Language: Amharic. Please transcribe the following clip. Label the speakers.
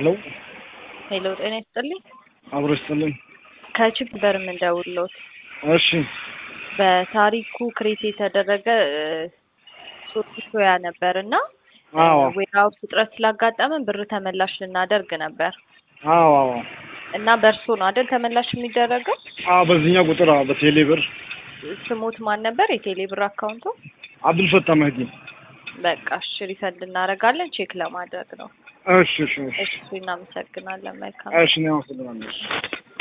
Speaker 1: ሄሎ
Speaker 2: ሄሎ ጤና ይስጥልኝ።
Speaker 1: አብሮ ይስጥልኝ።
Speaker 2: ከቺፕ በርም እንደውሎት
Speaker 1: እሺ
Speaker 2: በታሪኩ ክሬት የተደረገ ሶያ ነበርና
Speaker 1: አዎ
Speaker 2: ዌራውስ ውጥረት ስላጋጠመን ብር ተመላሽ ልናደርግ ነበር
Speaker 1: አዎ
Speaker 2: እና በርሶ ነው አይደል ተመላሽ የሚደረገው?
Speaker 1: በዚህኛው ቁጥር በቴሌ ብር።
Speaker 2: ስሞት ማን ነበር የቴሌ ብር አካውንቱ?
Speaker 1: አብዱል ፈታ መህዲ።
Speaker 2: በቃ እሺ ሪፈንድ እናደርጋለን ቼክ ለማድረግ ነው።
Speaker 1: እሺ
Speaker 2: እሺ እናመሰግናለን። መልካም
Speaker 1: እሺ ነው።